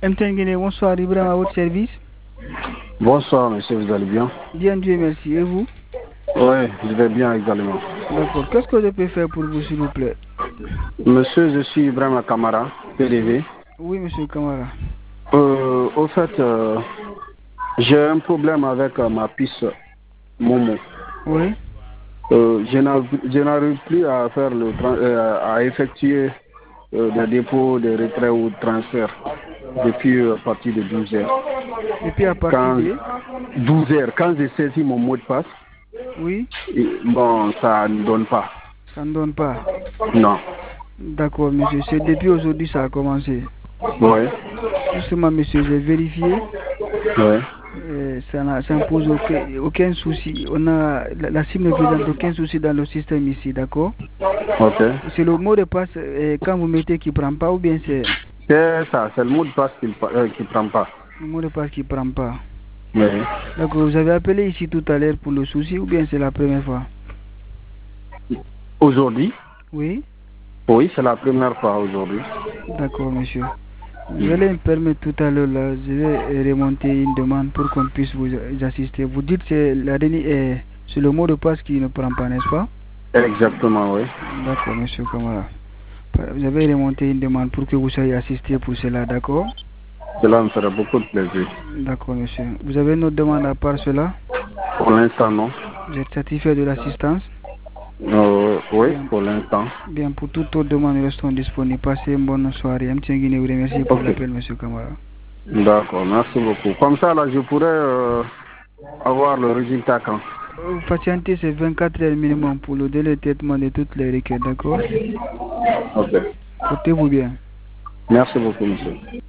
Mtengene, bonsoir, Ibrahim à votre service. Bonsoir, monsieur, vous allez bien? Bien, Dieu merci. Et vous? Oui, je vais bien également. D'accord. Qu'est-ce que je peux faire pour vous, s'il vous plaît? Monsieur, je suis Ibrahim Kamara, Oui, PDV. oui, monsieur Kamara. Au fait, j'ai un problème avec ma puce Momo. Oui, Je n'arrive plus à faire à effectuer des dépôts, des retraits ou transferts depuis partir de 12 heures. depuis à partir Quand de... 12 heures, quand j'ai saisi mon mot de passe, Oui, bon, ça ne donne pas. ça ne donne pas. Non. D'accord, monsieur. C'est depuis aujourd'hui ça a commencé. Oui. Justement, monsieur, j'ai vérifié. Oui. Ça ne pose aucun souci. La SIM ne présente aucun souci dans le système ici, d'accord? Ok. C'est le mot de passe quand vous mettez qui ne prend pas ou bien c'est C'est ça, c'est le mot de passe qui prend pas. le mot de passe qui ne prend pas. Oui. D'accord, vous avez appelé ici tout à l'heure pour le souci ou bien c'est la première fois? Aujourd'hui? Oui, Oui, c'est la première fois aujourd'hui. d'accord, monsieur. Vous allez me permettre tout à l'heure, là, je vais remonter une demande pour qu'on puisse vous assister. Vous dites que c'est le mot de passe qui ne prend pas, n'est-ce pas? Exactement, oui. D'accord, monsieur Kamara. Vous avez remonté une demande pour que vous soyez assisté pour cela, d'accord? Cela me ferait beaucoup de plaisir. D'accord, monsieur. Vous avez une autre demande à part cela? Pour l'instant, non. Vous êtes satisfait de l'assistance? Oui, Bien, pour l'instant. bien, pour toute autre demande, nous restons disponibles. Passez une bonne soirée. M. Guinée vous remercie pour Ok. l'appel, monsieur Kamara. D'accord, merci beaucoup. Comme ça, là, je pourrais avoir le résultat quand? Patienter, c'est 24 heures minimum pour le délai de traitement de toutes les requêtes, d'accord? Ok. Portez-vous bien. Merci beaucoup, monsieur.